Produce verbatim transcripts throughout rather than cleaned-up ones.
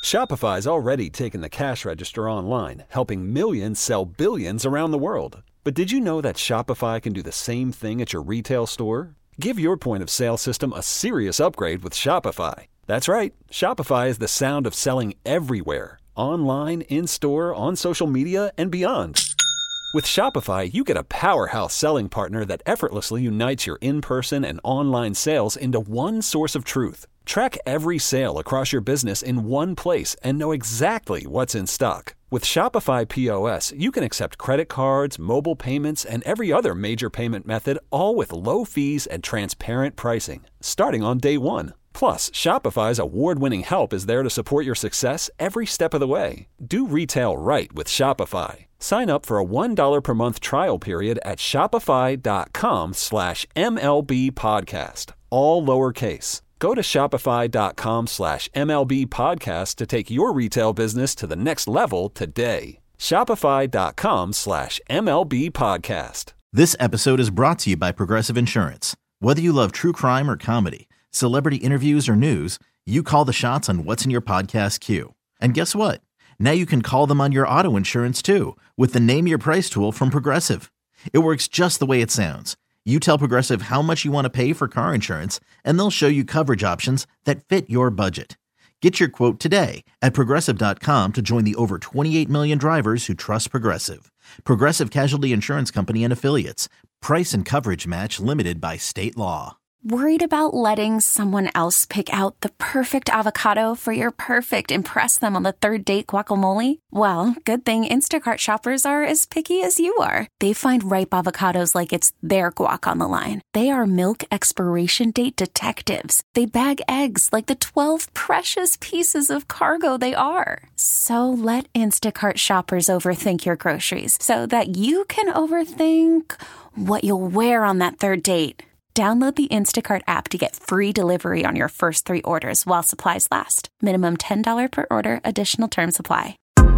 Shopify's already taken the cash register online, helping millions sell billions around the world. But did you know that Shopify can do the same thing at your retail store? Give your point of sale system a serious upgrade with Shopify. That's right. Shopify is the sound of selling everywhere. Online, in-store, on social media, and beyond. With Shopify, you get a powerhouse selling partner that effortlessly unites your in-person and online sales into one source of truth. Track every sale across your business in one place and know exactly what's in stock. With Shopify P O S, you can accept credit cards, mobile payments, and every other major payment method, all with low fees and transparent pricing, starting on day one. Plus, Shopify's award-winning help is there to support your success every step of the way. Do retail right with Shopify. Sign up for a one dollar per month trial period at shopify.com slash MLB podcast, all lowercase. Go to shopify.com slash MLB podcast to take your retail business to the next level today. Shopify.com slash MLB podcast. This episode is brought to you by Progressive Insurance. Whether you love true crime or comedy, celebrity interviews or news, you call the shots on what's in your podcast queue. And guess what? Now you can call them on your auto insurance too with the Name Your Price tool from Progressive. It works just the way it sounds. You tell Progressive how much you want to pay for car insurance, and they'll show you coverage options that fit your budget. Get your quote today at Progressive dot com to join the over twenty-eight million drivers who trust Progressive. Progressive Casualty Insurance Company and Affiliates. Price and coverage match limited by state law. Worried about letting someone else pick out the perfect avocado for your perfect impress them on the third date guacamole? Well, good thing Instacart shoppers are as picky as you are. They find ripe avocados like it's their guac on the line. They are milk expiration date detectives. They bag eggs like the twelve precious pieces of cargo they are. So let Instacart shoppers overthink your groceries so that you can overthink what you'll wear on that third date. Download the Instacart app to get free delivery on your first three orders while supplies last. Minimum ten dollars per order. Additional terms apply.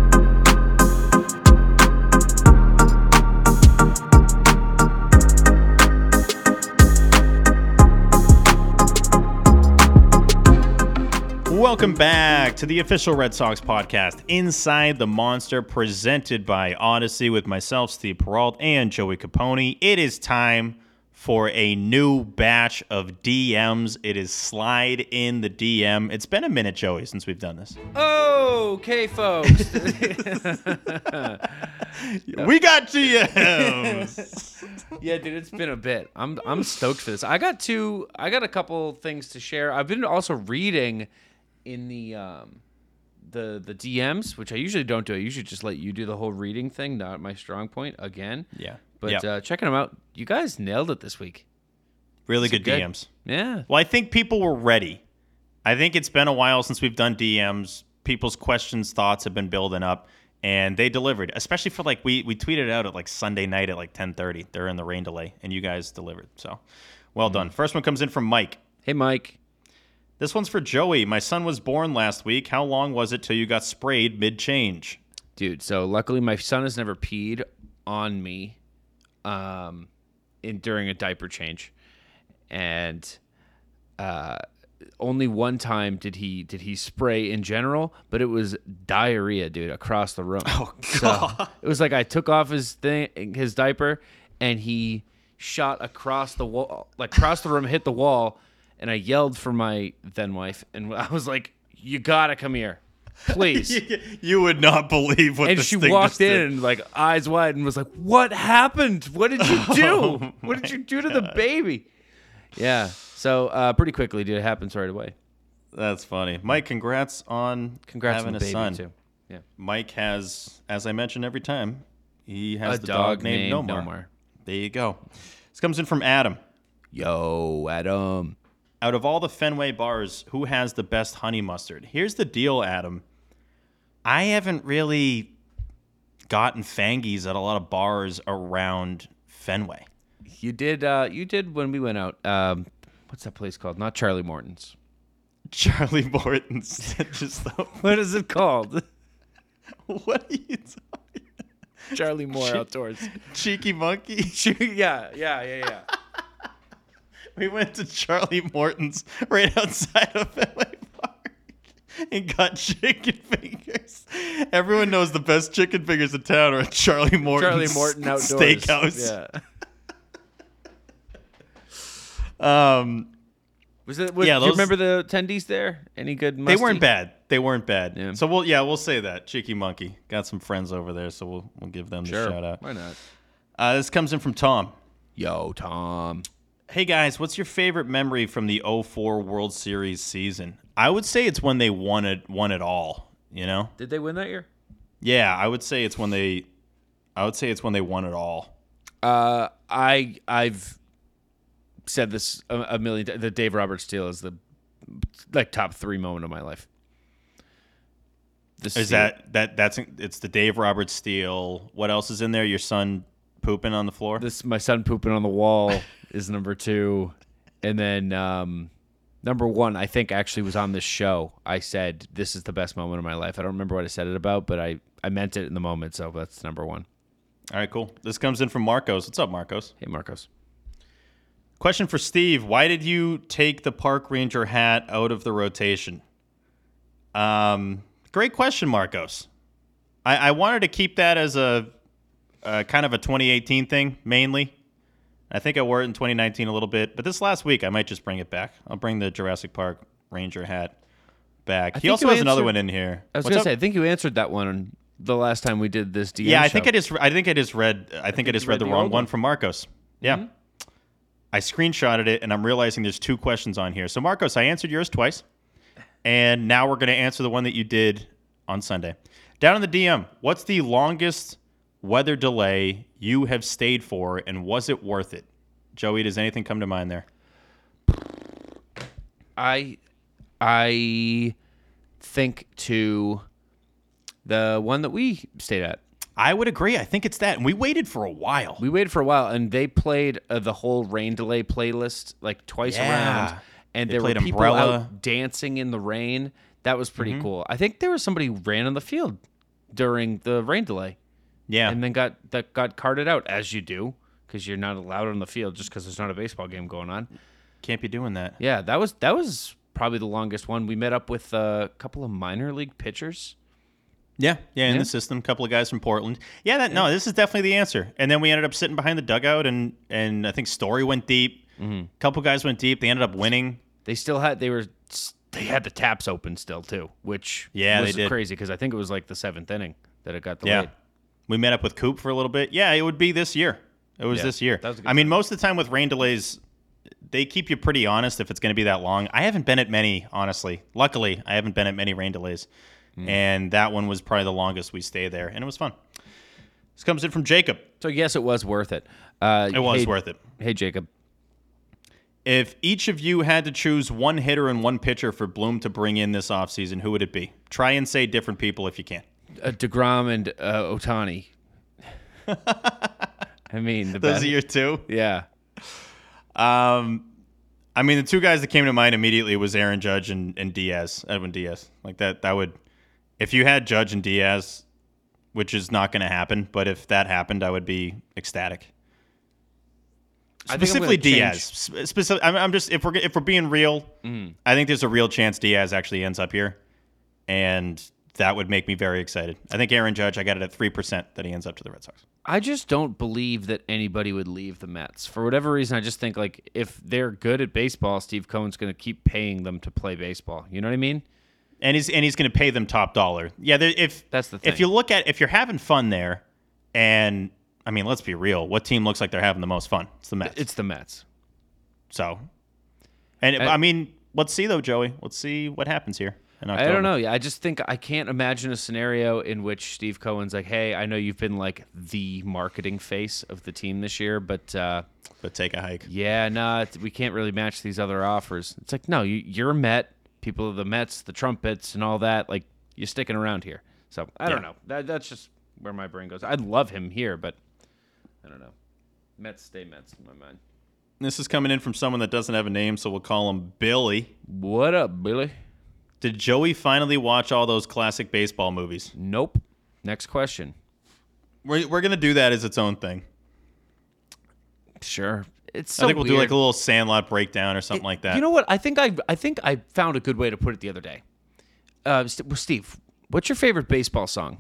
Welcome back to the official Red Sox podcast, Inside the Monster, presented by Odyssey with myself, Steve Peralt, and Joey Capone. It is time for a new batch of D Ms. It is Slide in the D M. It's been a minute, Joey, since we've done this. Okay, folks. We got D Ms. Yeah, dude, it's been a bit. I'm I'm stoked for this. I got two. I got a couple things to share. I've been also reading in the um, the the D Ms, which I usually don't do. I usually just let you do the whole reading thing. Not my strong point. Again. Yeah. But yep. uh, checking them out, you guys nailed it this week. Really good, good D Ms. Yeah. Well, I think people were ready. I think it's been a while since we've done D Ms. People's questions, thoughts have been building up, and they delivered. Especially for like we we tweeted out at like Sunday night at like ten thirty. They're in the rain delay, and you guys delivered. So, well mm-hmm. done. First one comes in from Mike. Hey, Mike. This one's for Joey. My son was born last week. How long was it till you got sprayed mid-change? Dude, so luckily my son has never peed on me. Um, in during a diaper change, and uh, only one time did he did he spray in general, but it was diarrhea, dude, across the room. Oh God! So it was like I took off his thing, his diaper, and he shot across the wall, like across the room, hit the wall, and I yelled for my then wife, and I was like, "You gotta come here." Please. you, you would not believe what and this she thing walked just in did. and like eyes wide and was like, "What happened? What did you do? Oh what did you do to the baby?" Yeah. So uh, pretty quickly, dude, it happens right away. That's funny, Mike. Congrats on congrats having on a the baby son. too. Yeah. Mike has, as I mentioned every time, he has a the dog, dog named, named Nomar. Nomar. There you go. This comes in from Adam. Yo, Adam. Out of all the Fenway bars, who has the best honey mustard? Here's the deal, Adam. I haven't really gotten Fangies at a lot of bars around Fenway. You did. Uh, you did when we went out. Um, what's that place called? Not Charlie Morton's. Charlie Morton's. Just the, what is it called? What are you talking? Charlie Moore che- Outdoors. Cheeky Monkey. yeah, yeah, yeah, yeah. We went to Charlie Morton's right outside of Fenway Park. and got chicken fingers. Everyone knows the best chicken fingers in town are at Charlie Morton's Charlie Morton Outdoors Steakhouse. Yeah. Um, Was it? Was, yeah, do you those- remember the attendees there? Any good? they musty? weren't bad. They weren't bad. Yeah. So we'll yeah we'll say that Cheeky Monkey got some friends over there, so we'll we'll give them Sure. the shout out. Why not? Uh, this comes in from Tom. Yo, Tom. Hey guys, what's your favorite memory from the oh four World Series season? I would say it's when they won it won it all. You know? Did they win that year? Yeah, I would say it's when they. I would say it's when they won it all. Uh, I I've said this a, a million times. The Dave Roberts steal is the like top three moment of my life. The Is steal- that that that's it's the Dave Roberts steal? What else is in there? Your son pooping on the floor? this? My son pooping on the wall is number two, and then um, number one I think actually was on this show. I said this is the best moment of my life. I don't remember what I said it about, but I I meant it in the moment, so that's number one. All right, cool. This comes in from Marcos. What's up, Marcos? Hey, Marcos. Question for Steve. Why did you take the park ranger hat out of the rotation? Um, great question, Marcos. I, I wanted to keep that as a, a kind of a twenty eighteen thing, mainly. I think I wore it in twenty nineteen a little bit, but this last week I might just bring it back. I'll bring the Jurassic Park ranger hat back. I He think also you has another answered- one in here. I was What's gonna up? say I think you answered that one the last time we did this D M Yeah, I show. think I just I think I just read I think I, think just you read read the the wrong old one one. from Marcos. Yeah. Mm-hmm. I screenshotted it and I'm realizing there's two questions on here. So Marcos, I answered yours twice. And now we're going to answer the one that you did on Sunday. Down in the D M, what's the longest weather delay you have stayed for and was it worth it? Joey, does anything come to mind there? I I think to the one that we stayed at. I would agree. I think it's that. And we waited for a while. We waited for a while, and they played uh, the whole rain delay playlist like twice Yeah. around, and They there were played people Umbrella. out dancing in the rain. That was pretty cool. I think there was somebody who ran on the field during the rain delay, yeah. and then got that got carted out, as you do, because you're not allowed on the field just because there's not a baseball game going on. Can't be doing that. Yeah, that was that was probably the longest one. We met up with a couple of minor league pitchers. Yeah, yeah, in Yeah. the system, a couple of guys from Portland. Yeah, that no, this is definitely the answer. And then we ended up sitting behind the dugout, and and I think Story went deep. A couple guys went deep. They ended up winning. They still had they were they had the taps open still too, which Yeah, was they did. crazy because I think it was like the seventh inning that it got Yeah, delayed. we met up with Coop for a little bit. Yeah, it would be this year. It was Yeah, this year. that was a good I mean, most of the time with rain delays, they keep you pretty honest if it's going to be that long. I haven't been at many, honestly. Luckily, I haven't been at many rain delays. Hmm. And that one was probably the longest we stayed there, and it was fun. This comes in from Jacob. So yes, it was worth it. Uh, It was hey- worth it. Hey Jacob, If each of you had to choose one hitter and one pitcher for Bloom to bring in this offseason, who would it be? Try and say different people if you can. uh, DeGrom and uh, Otani. I mean, the Those best. are your two? Yeah, Um, I mean, the two guys that came to mind immediately was Aaron Judge and, and Diaz, Edwin Diaz. Like that, that would, if you had Judge and Diaz, which is not going to happen, but if that happened, I would be ecstatic. I think I'm Specifically gonna Diaz. change- Sp- Specific, I'm, I'm just if we're if we're being real, Mm. I think there's a real chance Diaz actually ends up here, and that would make me very excited. I think Aaron Judge, I got it at three percent that he ends up to the Red Sox. I just don't believe that anybody would leave the Mets for whatever reason. I just think like if they're good at baseball, Steve Cohen's going to keep paying them to play baseball. You know what I mean? And he's and he's going to pay them top dollar. Yeah, there- if That's the if thing. you look at if you're having fun there, and I mean, let's be real. What team looks like they're having the most fun? It's the Mets. It's the Mets. so, and I- I mean, let's see though, Joey. Let's see what happens here in October. I don't know. Yeah, I just think I can't imagine a scenario in which Steve Cohen's like, "Hey, I know you've been like the marketing face of the team this year, but uh, But take a hike. yeah, nah, it's- we can't really match these other offers." It's like, no, you, you're a Met. People of the Mets, the Trumpets, and all that. Like, you're sticking around here. So I don't Yeah. know. That that's just where my brain goes. I'd love him here, but I don't know. Mets stay Mets in my mind. This is coming in from someone that doesn't have a name, so we'll call him Billy. What up, Billy? Did Joey finally watch all those classic baseball movies? Nope. Next question. We're, we're going to do that as its own thing. Sure. It's so I think we'll do weird. like a little Sandlot breakdown or something like that. You know what? I think I I think I found a good way to put it the other day. Uh, St- Steve, what's your favorite baseball song?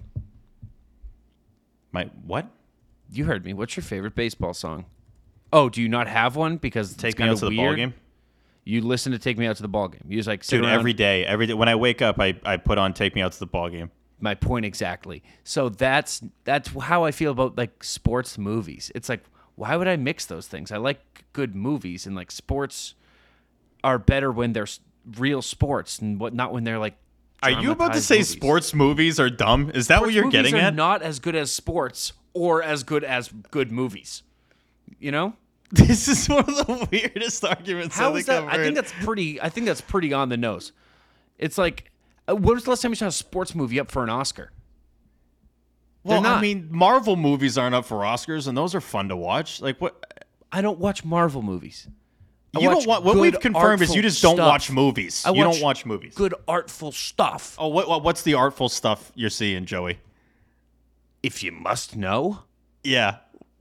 My what? You heard me. What's your favorite baseball song? Oh, do you not have one because it's Take me kind out of to the weird? ball game. You listen to Take Me Out to the Ball Game. You just like sit Dude, around. every day, every day when I wake up, I, I put on Take Me Out to the Ball Game. My point exactly. So that's that's how I feel about like sports movies. It's like, why would I mix those things? I like good movies, and like sports are better when they're s- real sports and what not when they're like. Are you about to dramatized say movies. sports movies are dumb? Is that Sports what you're movies getting are at? Not as good as sports or as good as good movies. You know? This is one of the weirdest arguments How I is think that? I've I think heard. that's pretty. I think that's pretty on the nose. It's like, uh, when was the last time you saw a sports movie up for an Oscar? Well, They're I not. mean, Marvel movies aren't up for Oscars, and those are fun to watch. Like what? I don't watch Marvel movies. I You watch don't want. What good, we've confirmed is you artful just don't stuff. watch movies. I you watch don't watch movies. Good artful stuff. Oh, what, what? What's the artful stuff you're seeing, Joey? If you must know, Yeah.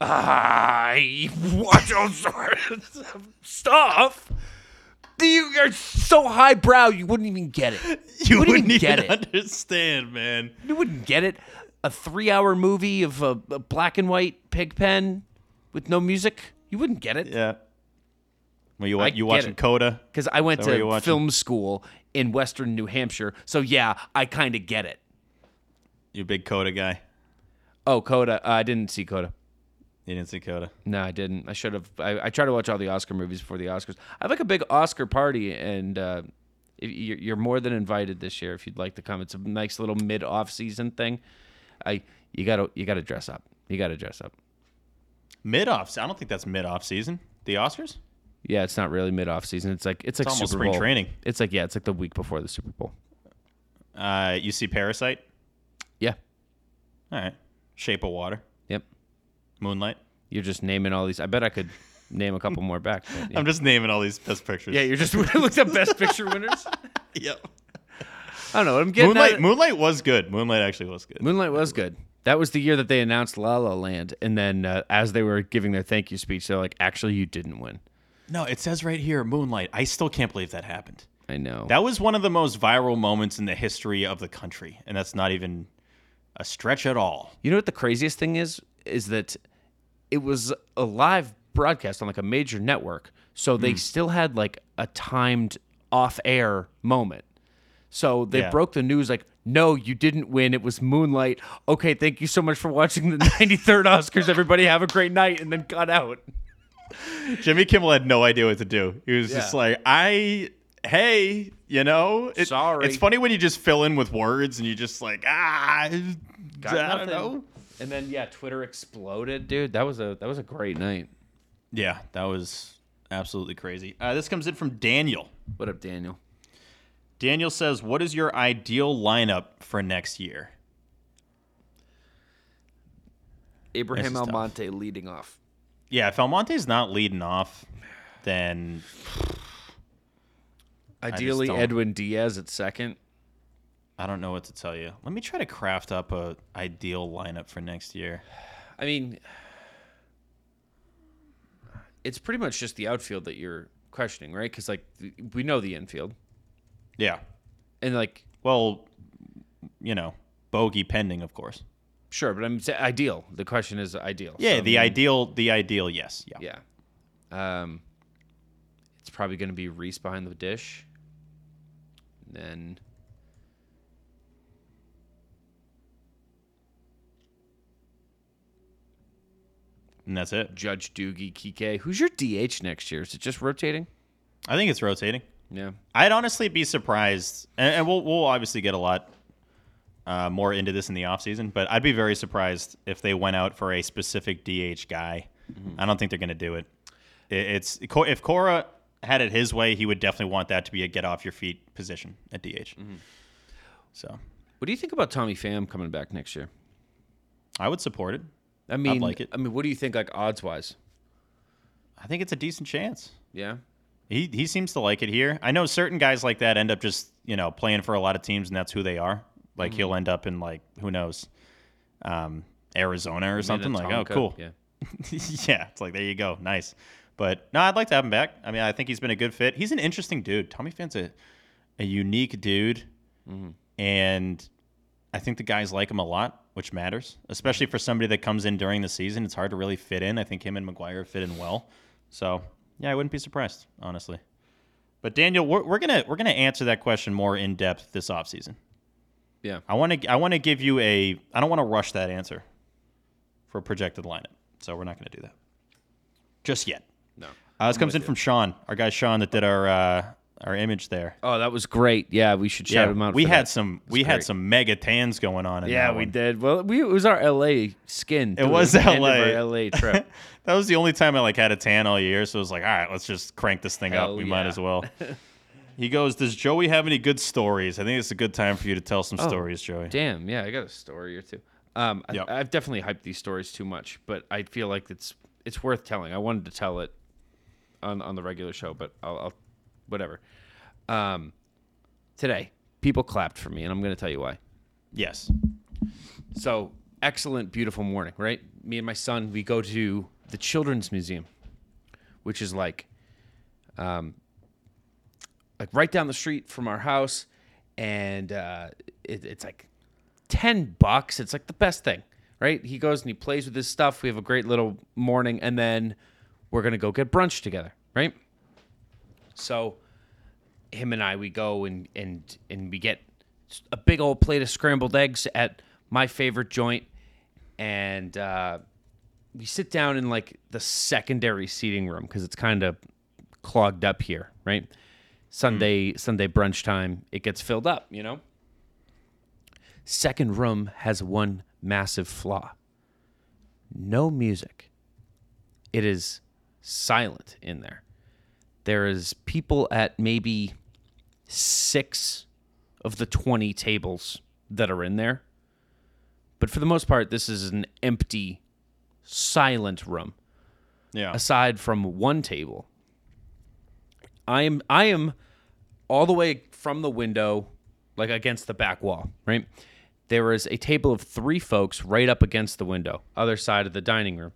I watch all sorts of stuff. You are so highbrow, you wouldn't even get it. You wouldn't wouldn't even get even it. understand, man. You wouldn't get it. A three-hour movie of a, a black and white pig pen with no music. You wouldn't get it. Yeah. Well, you I wa- you get watching it. Coda? Because I went Is that what you're to watching? film school in Western New Hampshire. So, yeah, I kind of get it. You a big Coda guy? Oh, Coda. Uh, I didn't see Coda. You didn't see Coda? No, I didn't. I should have. I, I try to watch all the Oscar movies before the Oscars. I have like a big Oscar party, and uh, if you're, you're more than invited this year if you'd like to come. It's a nice little mid-off season thing. I you gotta you gotta dress up. You gotta dress up. Mid off. I don't think that's mid off season. The Oscars? Yeah, it's not really mid-off season. It's like it's like It's almost Super spring Bowl. training. It's like yeah, it's like the week before the Super Bowl. Uh, you see Parasite? Yeah. All right. Shape of Water. Yep. Moonlight. You're just naming all these. I bet I could name a couple more back. but, yeah. I'm just naming all these best pictures. Yeah, you're just looked up Best Picture winners. Yep. I don't know. I'm getting Moonlight. at- Moonlight was good. Moonlight actually was good. Moonlight was good. That was the year that they announced La La Land, and then uh, as they were giving their thank you speech, they're like, "Actually, you didn't win." No, it says right here, Moonlight. I still can't believe that happened. I know. That was one of the most viral moments in the history of the country, and that's not even a stretch at all. You know what the craziest thing is? Is that it was a live broadcast on like a major network, so they still had like a timed off-air moment. So they Yeah. broke the news like, "No, you didn't win. It was Moonlight." Okay, thank you so much for watching the ninety-third Oscars. Everybody have a great night, and then cut out. Jimmy Kimmel had no idea what to do. He was just Yeah. like, I, hey, you know, it- Sorry. It's funny when you just fill in with words and you just like, ah, Got I don't nothing. know. And then yeah, Twitter exploded, dude. That was a that was a great night. Yeah, that was absolutely crazy. Uh, this comes in from Daniel. What up, Daniel? Daniel says, what is your ideal lineup for next year? Abraham This is tough. Almonte leading off. Yeah, if Almonte's not leading off, then Ideally, don't- Edwin Diaz at second. I don't know what to tell you. Let me try to craft up a ideal lineup for next year. I mean, it's pretty much just the outfield that you're questioning, right? Because like we know the infield, Yeah. and like Well, you know, bogey pending, of course. sure, but I'm saying ideal. The question is ideal. Yeah, So, the I mean, ideal, the ideal, yes. Yeah. Yeah. Um, it's probably going to be Reese behind the dish. And then And that's it. Judge Doogie Kike. Who's your D H next year? Is it just rotating? I think it's rotating. Yeah. I'd honestly be surprised, and, and we'll we'll obviously get a lot uh, more into this in the offseason, but I'd be very surprised if they went out for a specific D H guy. Mm-hmm. I don't think they're going to do it. it. It's if Cora had it his way, he would definitely want that to be a get off your feet position at D H. Mm-hmm. So, What do you think about Tommy Pham coming back next year? I would support it. I mean, like it. I mean, what do you think, like odds wise? I think it's a decent chance. Yeah. He he seems to like it here. I know certain guys like that end up just, you know, playing for a lot of teams, and that's who they are. Like mm-hmm. he'll end up in like who knows, um, Arizona or something. Like, oh, cool. Yeah. Yeah, it's like there you go, nice. But no, I'd like to have him back. I mean, I think he's been a good fit. He's an interesting dude. Tommy Pham's a a unique dude. Mm-hmm. and I think the guys like him a lot, which matters, especially for somebody that comes in during the season. It's hard to really fit in. I think him and Maguire fit in well. So, yeah, I wouldn't be surprised, honestly. But Daniel, we're, we're gonna we're gonna answer that question more in depth this offseason. Yeah, I want to I want to give you a. I don't want to rush that answer for a projected lineup, so we're not going to do that just yet. No. Uh, this comes in from Sean, our guy Sean that did our uh, our image there. Oh, that was great. Yeah, we should shout yeah, him out. We for had that. some we great. had some mega tans going on. In yeah, that we one. did. Well, we, it was our L A skin. It was L A L A trip. That was the only time I like had a tan all year, so it was like, all right, let's just crank this thing Hell up. We yeah. might as well. He goes, does Joey have any good stories? I think it's a good time for you to tell some Oh, stories, Joey. Damn, yeah, I got a story or two. Um, Yep. I, I've definitely hyped these stories too much, but I feel like it's it's worth telling. I wanted to tell it on on the regular show, but I'll, I'll whatever. Um, today, people clapped for me, and I'm going to tell you why. Yes. So, excellent, beautiful morning, right? Me and my son, we go to the Children's Museum, which is like, um, like right down the street from our house, and uh, it, it's like ten bucks. It's like the best thing, right? He goes and he plays with his stuff. We have a great little morning, and then we're gonna go get brunch together, right? So, him and I, we go and and and we get a big old plate of scrambled eggs at my favorite joint, and uh, we sit down in like the secondary seating room because it's kind of clogged up here, right? Sunday mm. Sunday brunch time, it gets filled up, you know? Second room has one massive flaw. No music. It is silent in there. There is people at maybe six of the twenty tables that are in there. But for the most part, this is an empty, silent room. Yeah. Aside from one table. I am I am all the way from the window, like against the back wall, right? There is a table of three folks right up against the window, other side of the dining room.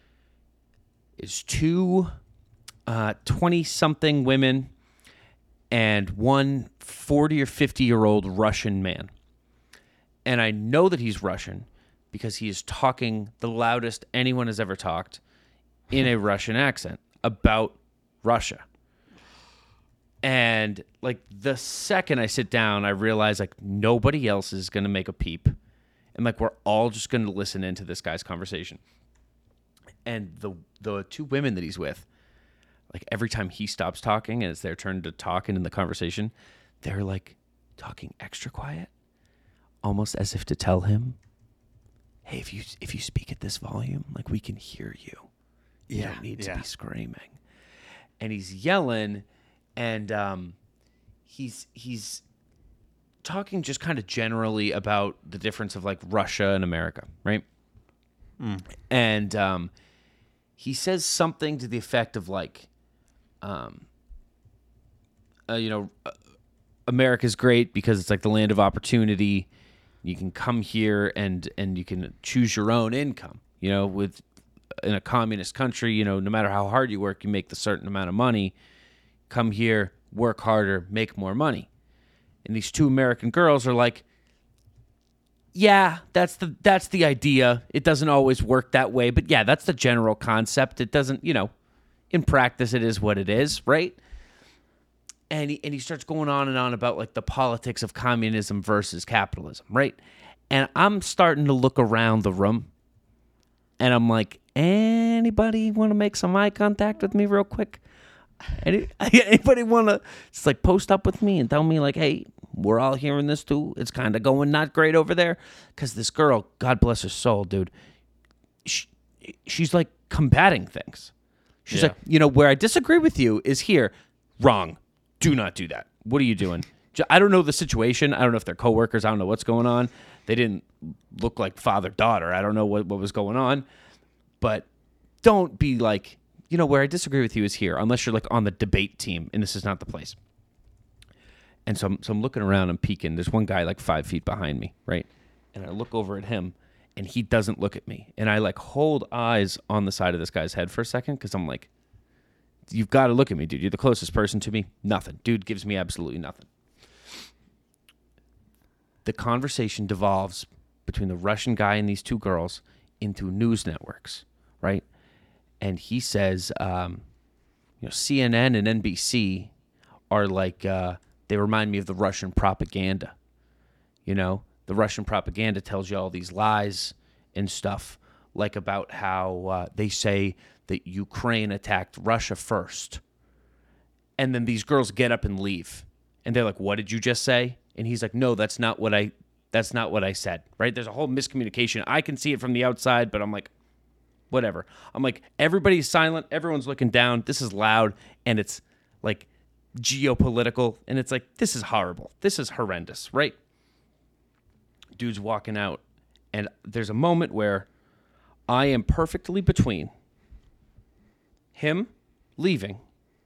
Is two uh, twenty-something women and one forty or fifty-year-old Russian man. And I know that he's Russian because he is talking the loudest anyone has ever talked in a Russian accent about Russia. And like the second I sit down, I realize like nobody else is going to make a peep. And like we're all just going to listen into this guy's conversation. And the the two women that he's with, like every time he stops talking and it's their turn to talk and in the conversation, they're like talking extra quiet, almost as if to tell him, hey, if you if you speak at this volume, like we can hear you. You Yeah, don't need yeah. to be screaming. And he's yelling. And um, he's he's talking just kind of generally about the difference of like Russia and America, right? Mm. And um, he says something to the effect of like, um, uh, you know, uh, America's great because it's like the land of opportunity. You can come here and and you can choose your own income. You know, with in a communist country, you know, no matter how hard you work, you make the certain amount of money. Come here, work harder, make more money. And these two American girls are like, yeah, that's the that's the idea. It doesn't always work that way, but yeah, that's the general concept. It doesn't, you know, in practice it is what it is, right? And he, and he starts going on and on about like the politics of communism versus capitalism, right? And I'm starting to look around the room and I'm like, anybody want to make some eye contact with me real quick? Any, anybody want to just like post up with me and tell me like, hey, we're all hearing this too. It's kind of going not great over there. Because this girl, God bless her soul, dude, she, she's like combating things. She's Yeah. like, you know, where I disagree with you is here. Wrong. Do not do that. What are you doing? I don't know the situation. I don't know if they're coworkers. I don't know what's going on. They didn't look like father-daughter. I don't know what, what was going on. But don't be like, you know, where I disagree with you is here, unless you're like on the debate team, and this is not the place. And so I'm, so I'm looking around, I'm peeking. There's one guy like five feet behind me, right? And I look over at him, and he doesn't look at me. And I like hold eyes on the side of this guy's head for a second, because I'm like, you've got to look at me, dude. You're the closest person to me. Nothing. Dude gives me absolutely nothing. the conversation devolves between the Russian guy and these two girls into news networks, right? And he says, um, you know, C N N and N B C are like, uh, they remind me of the Russian propaganda. You know, the Russian propaganda tells you all these lies and stuff, like about how uh, they say that Ukraine attacked Russia first. And then these girls get up and leave. And they're like, what did you just say? And he's like, no, that's not what I that's not what I said. Right? There's a whole miscommunication. I can see it from the outside, but I'm like, whatever. I'm like, everybody's silent, everyone's looking down. This is loud, and it's like geopolitical, and it's like, this is horrible. This is horrendous, right? Dude's walking out, and there's a moment where I am perfectly between him leaving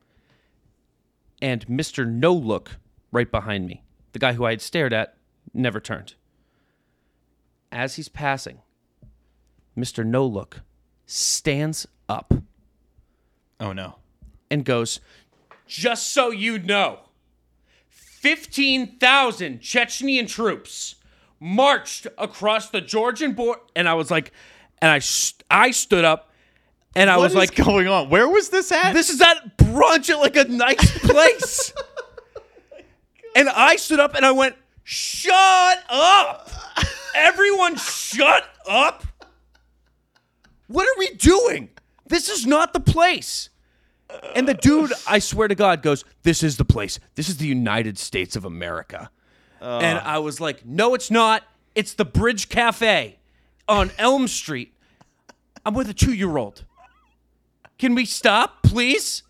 and Mister No Look right behind me. The guy who I had stared at never turned. As he's passing, Mister No Look stands up Oh, no. and goes, just so you know, fifteen thousand Chechnyan troops marched across the Georgian border. And I was like, and I, st- I stood up and I What was is like, going on? Where was this at? this is at brunch at like a nice place. And I stood up and I went, shut up. Everyone shut up. What are we doing? This is not the place. And the dude, I swear to God, goes, this is the place. This is the United States of America. Uh. And I was like, no, it's not. It's the Bridge Cafe on Elm Street. I'm with a two-year-old. Can we stop, please?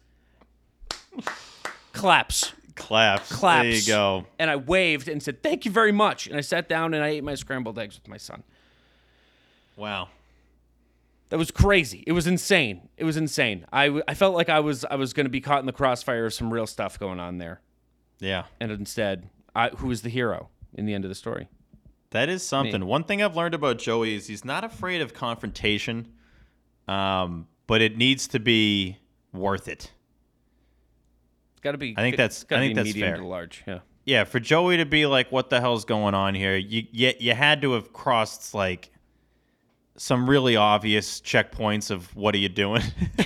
Claps. Claps. Claps. There you go. And I waved and said, thank you very much. And I sat down and I ate my scrambled eggs with my son. Wow. That was crazy. It was insane. It was insane. I, I felt like I was I was going to be caught in the crossfire of some real stuff going on there. Yeah. And instead, I, who was the hero in the end of the story? That is something. Me. One thing I've learned about Joey is he's not afraid of confrontation, um, but it needs to be worth it. It's got to be. I think that's- gotta I think be that's medium fair. to large. Yeah. Yeah, for Joey to be like, what the hell's going on here? You, you, you had to have crossed, like, some really obvious checkpoints of what are you doing?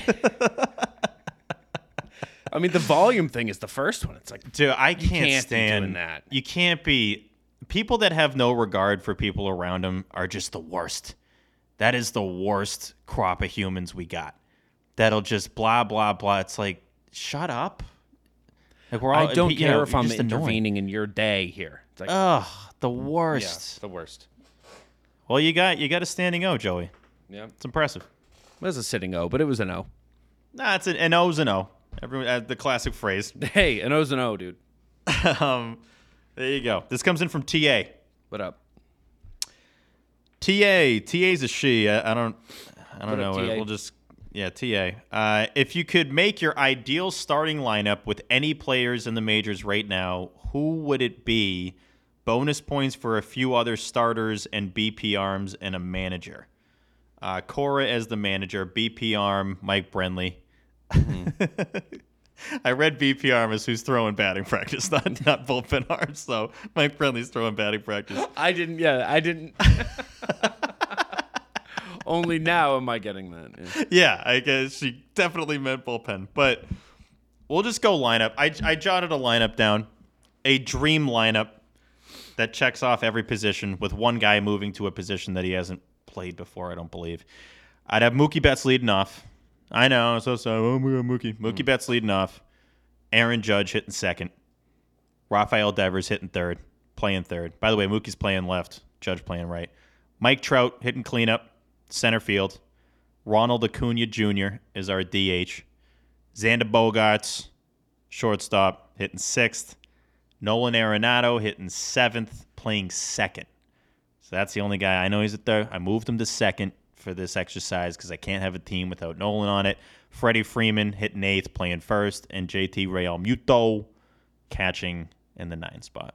I mean, the volume thing is the first one. It's like, Dude, I can't, can't be stand doing that. You can't be. People that have no regard for people around them are just the worst. That is the worst crop of humans we got. That'll just blah, blah, blah. It's like, shut up. Like we're all, I don't you care know, if you're I'm just annoying. intervening in your day here. It's like, Ugh, the yeah, worst. the worst. Well, you got you got a standing O, Joey. Yeah. It's impressive. It was a sitting O, but it was an O. Nah, it's an, an O's an O. Everyone, uh, the classic phrase. Hey, an O's an O, dude. um, there you go. This comes in from T A. What up? T A. T A's a she. I, I don't. I don't What up, know. T A? We'll just. Yeah, T A. Uh, if you could make your ideal starting lineup with any players in the majors right now, who would it be? Bonus points for a few other starters and B P arms and a manager. Uh, Cora as the manager, B P arm, Mike Brenly. Mm. I read B P arm as who's throwing batting practice, not not bullpen arms. So Mike Brenly's throwing batting practice. I didn't. Yeah, I didn't. Only now am I getting that. Yeah. Yeah, I guess she definitely meant bullpen. But we'll just go lineup. I, I jotted a lineup down, a dream lineup that checks off every position with one guy moving to a position that he hasn't played before, I don't believe. I'd have Mookie Betts leading off. I know, so sorry. Oh, my God, Mookie. Mookie mm. Betts leading off. Aaron Judge hitting second. Rafael Devers hitting third, playing third. By the way, Mookie's playing left, Judge playing right. Mike Trout hitting cleanup, center field. Ronald Acuna Junior is our D H. Xander Bogaerts, shortstop, hitting sixth. Nolan Arenado hitting seventh, playing second. So that's the only guy. I know he's at third. I moved him to second for this exercise because I can't have a team without Nolan on it. Freddie Freeman hitting eighth, playing first. And J T Realmuto catching in the ninth spot.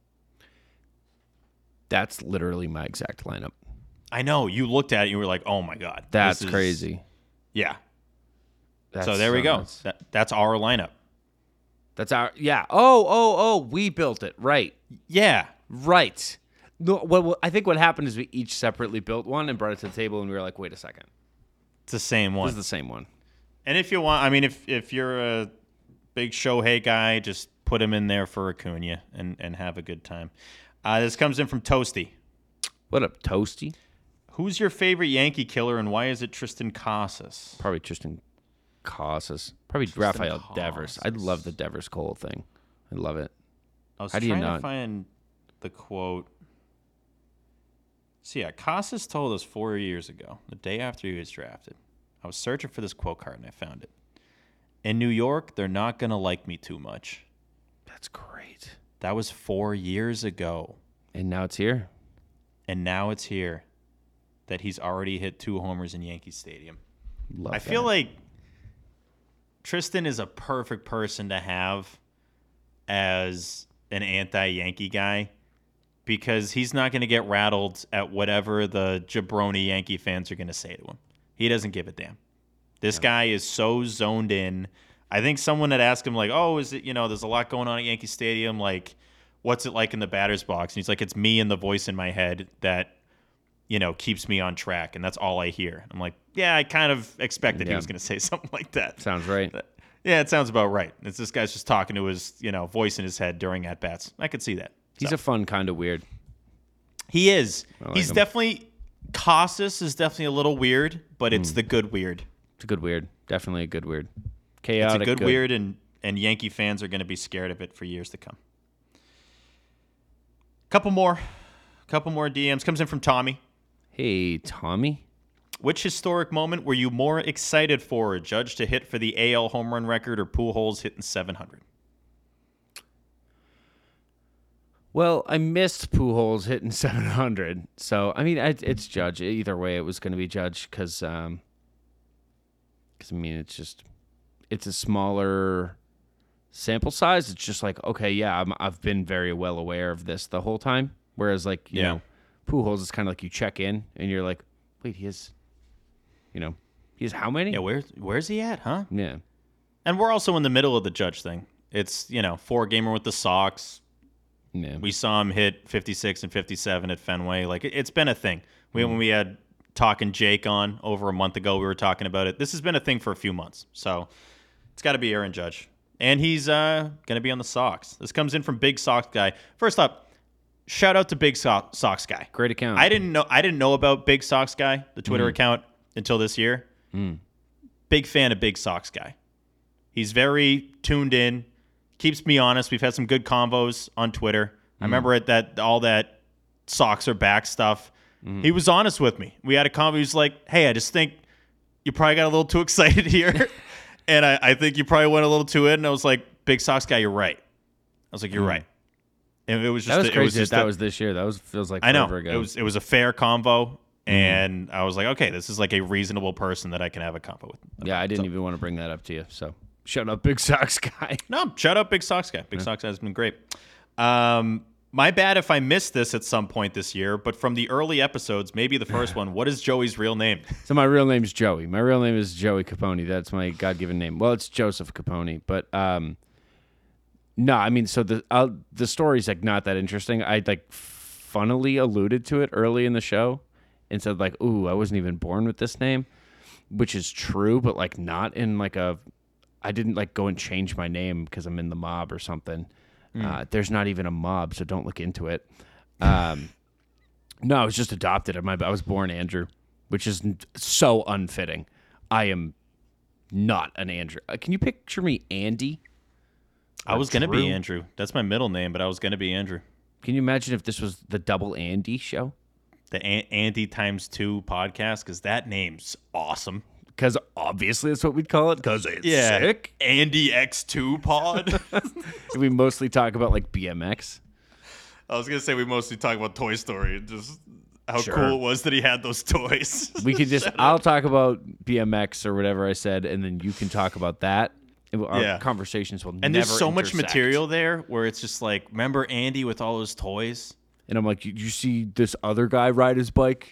That's literally my exact lineup. I know. You looked at it and you were like, oh, my God. That's is... crazy. Yeah. That's so there we go. That, that's our lineup. That's our, yeah. Oh, oh, oh, we built it. Right. Yeah. Right. No, well, well, I think what happened is we each separately built one and brought it to the table, and we were like, "Wait a second, It's the same one. this is the same one." And if you want, I mean, if if you're a big Shohei guy, just put him in there for Acuna and, and have a good time. Uh, this comes in from Toasty. What up, Toasty? Who's your favorite Yankee killer, and why is it Tristan Casas? Probably Tristan Casas. Probably Tristan Rafael Casas. Devers. I love the Devers Cole thing. I love it. I was How do you trying not? to find the quote. So yeah, Casas told us four years ago, the day after he was drafted. I was searching for this quote card and I found it. In New York, they're not going to like me too much. That's great. That was four years ago. And now it's here. And now it's here that he's already hit two homers in Yankee Stadium. Love I feel that. like Tristan is a perfect person to have as an anti-Yankee guy because he's not going to get rattled at whatever the jabroni Yankee fans are going to say to him. He doesn't give a damn. This yeah. guy is so zoned in. I think someone had asked him, like, oh, is it, you know, there's a lot going on at Yankee Stadium. Like, what's it like in the batter's box? And he's like, it's me and the voice in my head that, you know, keeps me on track. And that's all I hear. I'm like, yeah, I kind of expected yeah. he was going to say something like that. Sounds right. But, yeah, it sounds about right. It's this guy's just talking to his, you know, voice in his head during at-bats. I could see that. He's so. a fun kind of weird. He is. Like He's him. definitely, Casas is definitely a little weird, but it's mm. the good weird. It's a good weird. Definitely a good weird. Chaotic. It's a good, good. weird, and, and Yankee fans are going to be scared of it for years to come. Couple more. Couple more D Ms. Comes in from Tommy. Hey, Tommy. Which historic moment were you more excited for? A Judge to hit for the A L home run record or Pujols hitting seven hundred? Well, I missed Pujols hitting seven hundred. So, I mean, it's Judge. Either way, it was going to be Judge because, um, cause, I mean, it's just, it's a smaller sample size. It's just like, okay, yeah, I'm, I've been very well aware of this the whole time. Whereas, like, you yeah. know, Pujols is kind of like you check in and you're like, wait, he has, you know, he has how many? Yeah, where, where's he at, huh? Yeah. And we're also in the middle of the Judge thing. It's, you know, four-gamer with the Sox. Yeah. We saw him hit fifty-six and fifty-seven at Fenway. Like, it, it's been a thing. We, mm. When we had Talking Jake on over a month ago, we were talking about it. This has been a thing for a few months. So it's got to be Aaron Judge. And he's uh, going to be on the Sox. This comes in from Big Sox Guy. First up, shout out to Big so- Sox Guy. Great account. I didn't know I didn't know about Big Sox Guy, the Twitter mm. account, until this year. Mm. Big fan of Big Sox Guy. He's very tuned in, keeps me honest. We've had some good convos on Twitter. Mm. I remember at that all that Sox are back stuff. Mm. He was honest with me. We had a convo. He was like, hey, I just think you probably got a little too excited here. And I, I think you probably went a little too in. And I was like, Big Sox Guy, you're right. I was like, you're mm. right. And it was just that was a, crazy. It was just that a, was this year. That was feels like I know forever ago. it was it was a fair convo, mm. and I was like, okay, this is like a reasonable person that I can have a convo with. Yeah, I didn't so. even want to bring that up to you. So shout out Big Sox Guy. No, shout out Big Sox Guy. Big yeah. Sox Guy has been great. Um, my bad if I missed this at some point this year, but from the early episodes, maybe the first one, what is Joey's real name? So my real name is Joey. My real name is Joey Capone. That's my God-given name. Well, it's Joseph Capone, but um, no, I mean, so the uh, the story's like not that interesting. I like funnily alluded to it early in the show and said like, "Ooh, I wasn't even born with this name," which is true, but like not in like a. I didn't like go and change my name because I'm in the mob or something. Mm. Uh, there's not even a mob, so don't look into it. Um, no, I was just adopted. I was born Andrew, which is so unfitting. I am not an Andrew. Uh, can you picture me Andy? I was going to be Andrew. That's my middle name, but I was going to be Andrew. Can you imagine if this was the Double Andy show? The a- Andy times two podcast, because that name's awesome. Because obviously that's what we'd call it, because it's yeah. sick. Andy X two pod. We mostly talk about like B M X. I was going to say we mostly talk about Toy Story and just how sure. cool it was that he had those toys. We could just, I'll talk about B M X or whatever I said, and then you can talk about that. Our yeah. conversations will and never there's so intersect. much material there where it's just like, remember Andy with all those toys? And I'm like, did you see this other guy ride his bike?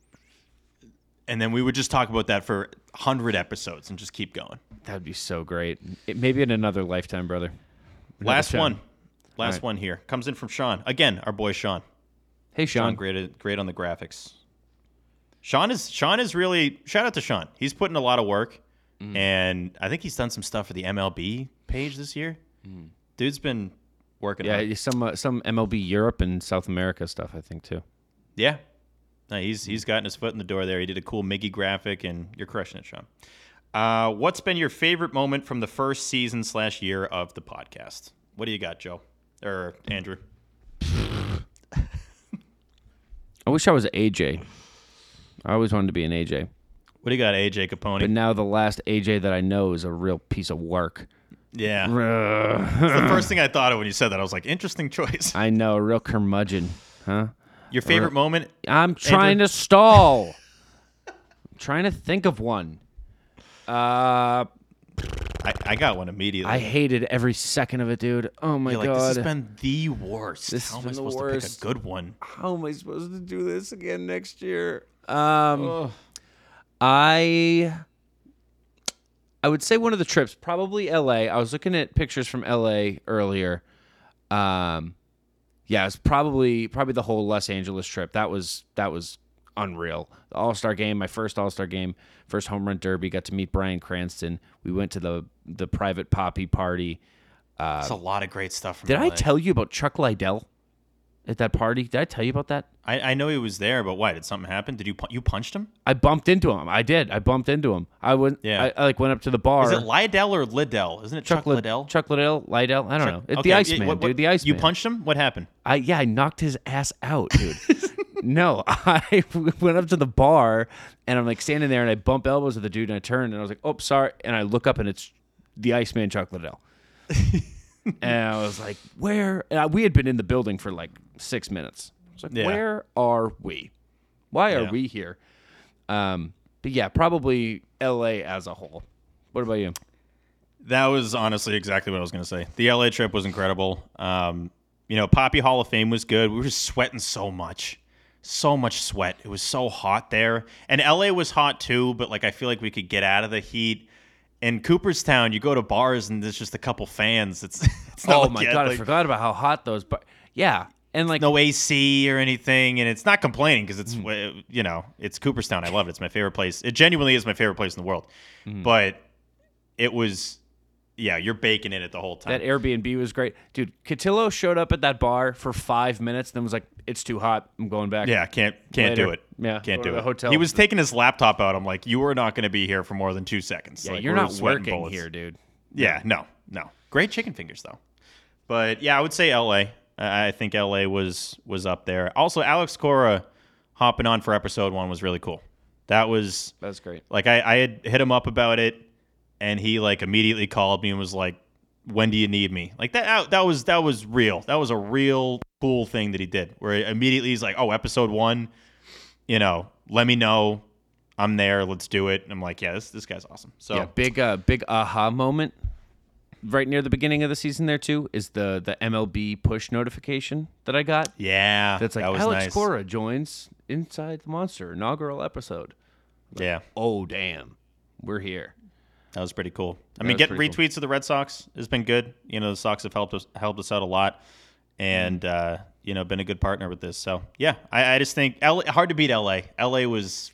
And then we would just talk about that for one hundred episodes and just keep going. That would be so great. It, maybe in another lifetime, brother. Another Last time. one. Last right. one here. Comes in from Sean. Again, our boy Sean. Hey, Hey, Sean. Sean, great, great on the graphics. Sean is Sean is really shout out to Sean. He's putting a lot of work, mm. and I think he's done some stuff for the M L B page this year. Mm. Dude's been working. Yeah, hard. some uh, some M L B Europe and South America stuff, I think too. Yeah, no, he's he's gotten his foot in the door there. He did a cool Miggy graphic, and you're crushing it, Sean. Uh, what's been your favorite moment from the first season slash year of the podcast? What do you got, Joe or Andrew? I wish I was A J. I always wanted to be an A J. What do you got, A J Capone? But now the last A J that I know is a real piece of work. Yeah. That's the first thing I thought of when you said that. I was like, interesting choice. I know, a real curmudgeon, huh? Your favorite real... moment? I'm trying Andrew? to stall. I'm trying to think of one. Uh, I, I got one immediately. I hated every second of it, dude. Oh, my You're God. Like, this has been the worst. This How has am I been supposed the worst. to pick a good one? How am I supposed to do this again next year? Um, Ugh. I I would say one of the trips, probably L A. I was looking at pictures from L A earlier. Um, yeah, it was probably probably the whole Los Angeles trip. That was that was unreal. The All-Star game, my first All-Star game, first home run derby. Got to meet Bryan Cranston. We went to the the private poppy party. Uh, That's a lot of great stuff from Did L A. I tell you about Chuck Liddell at that party? Did I tell you about that? I, I know he was there, but why? Did something happen? Did you you punched him? I bumped into him. I did. I bumped into him. I went. Yeah. I, I like went up to the bar. Is it Liddell or Liddell? Isn't it Chuck, Chuck Lid- Liddell? Chuck Liddell. Liddell. I don't Chuck, know. It's okay. the Iceman, what, what, dude. The Iceman. You punched him? What happened? I yeah. I knocked his ass out, dude. No, I went up to the bar and I'm like standing there and I bump elbows with the dude and I turn and I was like, oh, sorry. And I look up and it's the Iceman, Chuck Liddell. And I was like, where? And I, we had been in the building for like six minutes. I was like, yeah. Where are we? Why are yeah. we here? Um, but yeah, probably L A as a whole. What about you? That was honestly exactly what I was going to say. The L A trip was incredible. Um, you know, Poppy Hall of Fame was good. We were just sweating so much. So much sweat. It was so hot there. And L A was hot too, but like I feel like we could get out of the heat. In Cooperstown, you go to bars and there's just a couple fans. It's, it's not oh like my yet, God, like, I forgot about how hot those bars. Yeah. And like no A C or anything, and it's not complaining because it's mm. you know it's Cooperstown. I love it. It's my favorite place. It genuinely is my favorite place in the world. Mm. But it was, yeah, you're baking in it the whole time. That Airbnb was great, dude. Cotillo showed up at that bar for five minutes, then was like, "It's too hot. I'm going back." Yeah, can't can't Later. do it. Yeah, can't do it. it. Hotel. He was taking his laptop out. I'm like, you are not going to be here for more than two seconds. Yeah, like, you're we're not working bullets. here, dude. Yeah, no, no. Great chicken fingers though. But yeah, I would say L A. I think L A was was up there. Also, Alex Cora hopping on for episode one was really cool. That was that's great. Like I, I had hit him up about it, and he like immediately called me and was like, "When do you need me?" Like that. That was that was real. That was a real cool thing that he did. Where immediately he's like, "Oh, episode one, you know, let me know. I'm there. Let's do it." And I'm like, "Yeah, this this guy's awesome." So yeah, big uh, big aha moment. Right near the beginning of the season there, too, is the, the M L B push notification that I got. Yeah, That's like, that was Alex nice. Cora joins Inside the Monster, inaugural episode. Like, yeah. Oh, damn. We're here. That was pretty cool. I That mean, getting retweets cool. of the Red Sox has been good. You know, the Sox have helped us helped us out a lot, and uh, you know, been a good partner with this. So yeah, I, I just think L A, hard to beat L A. L A was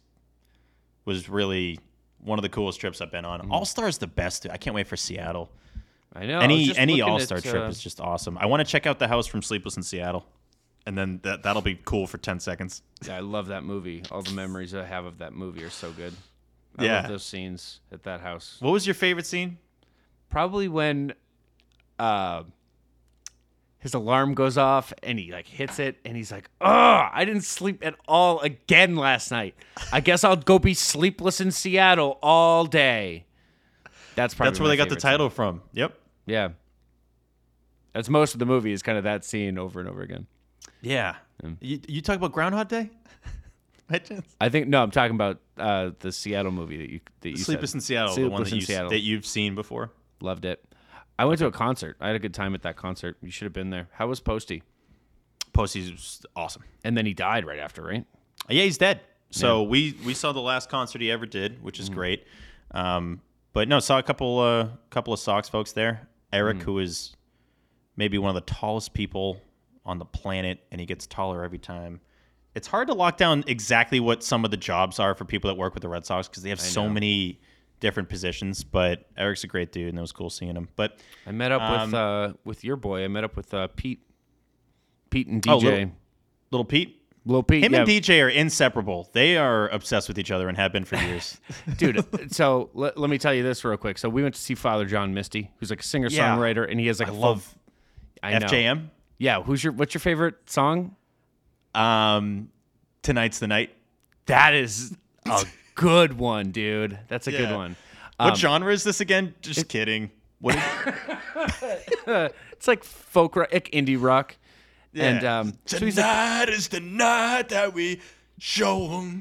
was really one of the coolest trips I've been on. Mm. All Star's the best. I can't wait for Seattle. I know. Any I any All Star at, trip uh, is just awesome. I want to check out the house from Sleepless in Seattle, and then that that'll be cool for ten seconds. Yeah, I love that movie. All the memories I have of that movie are so good. I yeah. love those scenes at that house. What was your favorite scene? Probably when uh, his alarm goes off and he like hits it and he's like, "Oh, I didn't sleep at all again last night. I guess I'll go be sleepless in Seattle all day." That's probably That's where they got the title scene. from. Yep. Yeah. That's most of the movie is kind of that scene over and over again. Yeah. yeah. You you talk about Groundhog Day? By chance? I think no, I'm talking about uh, the Seattle movie that you that you Sleepless said. in Seattle, Sleepless the one that in you Seattle. that you've seen before. Loved it. I went to a concert. I had a good time at that concert. You should have been there. How was Posty? Posty's awesome. And then he died right after, right? Yeah, he's dead. So Yeah. we we saw the last concert he ever did, which is mm. great. Um, but no, saw a couple uh couple of Sox folks there. Eric, mm. who is maybe one of the tallest people on the planet, and he gets taller every time. it's hard to lock down exactly what some of the jobs are for people that work with the Red Sox because they have so many different positions. But Eric's a great dude, and it was cool seeing him. But I met up um, with uh, with your boy. I met up with uh, Pete, Pete and D J. Oh, little, little Pete. Little Pete. Him yeah. and D J are inseparable. They are obsessed with each other and have been for years. Dude, so let, let me tell you this real quick. So we went to see Father John Misty, who's like a singer-songwriter, Yeah. and he has like I a love full, I know. F J M. Yeah, who's your what's your favorite song? Um, Tonight's the Night. That is a good one, dude. That's a Yeah. good one. What Um, genre is this again? Just it- kidding. What is It's like folk rock, like indie rock. Yeah. And um, so he's like, Tonight is the night that we show 'em.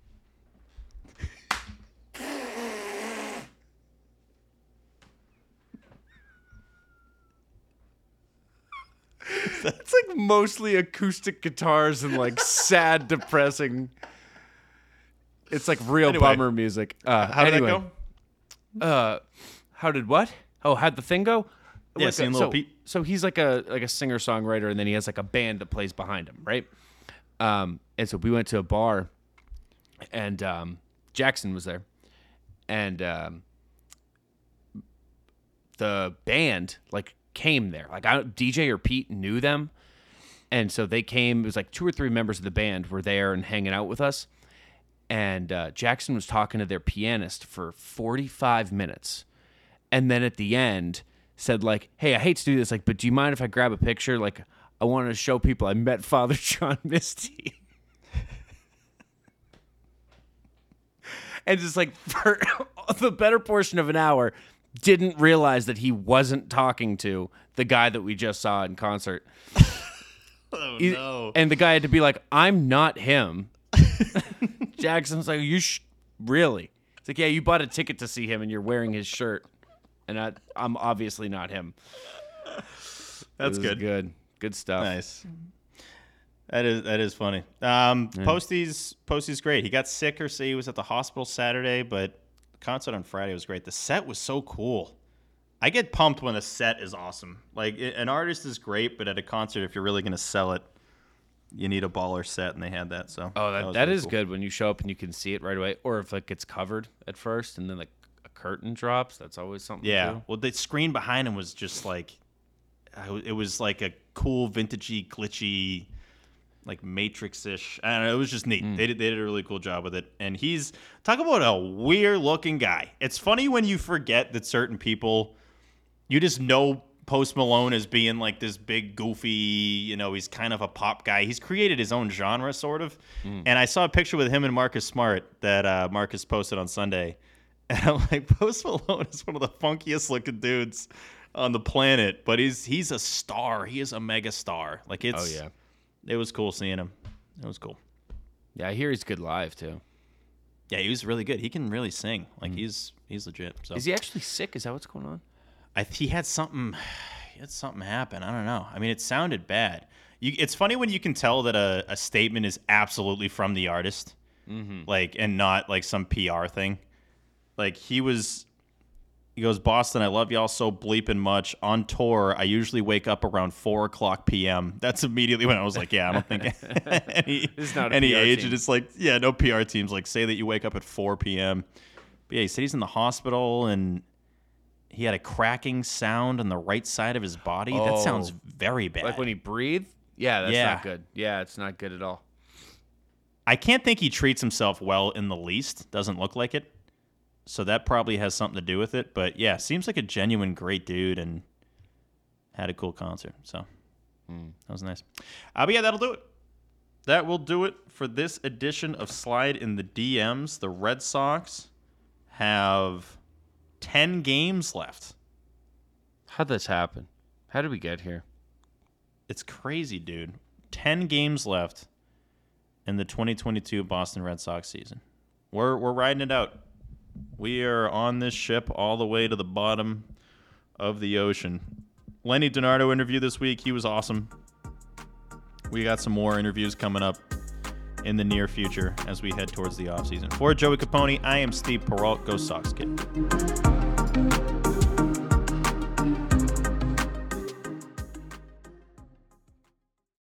it's like mostly acoustic guitars and like sad, depressing. It's like real Anyway. bummer music. Uh, How did anyway, that go? Uh, how did what? Oh, how'd the thing go? Yeah, Like, seeing uh, Lil so, Pete. So he's like a like a singer songwriter, and then he has like a band that plays behind him, right? Um, and so we went to a bar, and um, Jackson was there, and um, the band like came there. Like I don't, D J or Pete knew them, and so they came. It was like two or three members of the band were there and hanging out with us. And uh, Jackson was talking to their pianist for forty-five minutes. And then at the end said like, hey, I hate to do this, like, but do you mind if I grab a picture? Like, I wanted to show people I met Father John Misty. And just like for the better portion of an hour, didn't realize that he wasn't talking to the guy that we just saw in concert. Oh, He- no. And the guy had to be like, I'm not him. Jackson's like, you sh- really? It's like, yeah, you bought a ticket to see him and you're wearing his shirt. And I, I'm obviously not him. That's It was good. Good. Good stuff. Nice. That is that is funny. Um, Posty's Posty's great. He got sick or say he was at the hospital Saturday, but the concert on Friday was great. The set was so cool. I get pumped when a set is awesome. Like i- an artist is great, but at a concert, if you're really going to sell it, you need a baller set, and they had that. So Oh, that, was that really is cool. good when you show up and you can see it right away. Or if like it's covered at first and then like a curtain drops, that's always something Yeah. too. Well, the screen behind him was just like, uh, it was like a cool, vintagey, glitchy, like Matrix-ish. I don't know. It was just neat. They did they did a really cool job with it. And he's talk about a weird-looking guy. It's funny when you forget that certain people, you just know Post Malone as being like this big, goofy, you know, he's kind of a pop guy. He's created his own genre, sort of. And I saw a picture with him and Marcus Smart that uh, Marcus posted on Sunday. And I'm like, Post Malone is one of the funkiest looking dudes on the planet, but he's he's a star. He is a mega star. Like it's, Oh, yeah. it was cool seeing him. It was cool. Yeah, I hear he's good live too. Yeah, he was really good. He can really sing. Like he's he's legit. So Is he actually sick? Is that what's going on? I he had something he had something happen. I don't know. I mean, it sounded bad. You, it's funny when you can tell that a, a statement is absolutely from the artist, like, and not like some P R thing. Like he was, he goes, Boston, I love y'all so bleeping much. On tour, I usually wake up around four o'clock p.m. That's immediately when I was like, yeah, I don't think any, This is not a any P R age. team. And it's like, yeah, no P R teams like say that you wake up at four p.m. But yeah, he said he's in the hospital and he had a cracking sound on the right side of his body. That Oh. sounds very bad. Like when he breathed? Yeah, that's Yeah. not good. Yeah, it's not good at all. I can't think he treats himself well in the least. Doesn't look like it. So that probably has something to do with it. But yeah, seems like a genuine great dude and had a cool concert. So that was nice. Uh, but yeah, that'll do it. That will do it for this edition of Slide in the D Ms. The Red Sox have ten games left. How'd this happen? How did we get here? It's crazy, dude. ten games left in the twenty twenty-two Boston Red Sox season. We're we're riding it out. We are on this ship all the way to the bottom of the ocean. Lenny DiNardo interview this week. He was awesome. We got some more interviews coming up in the near future as we head towards the offseason. For Joey Capone, I am Steve Peralt. Go Sox, kid.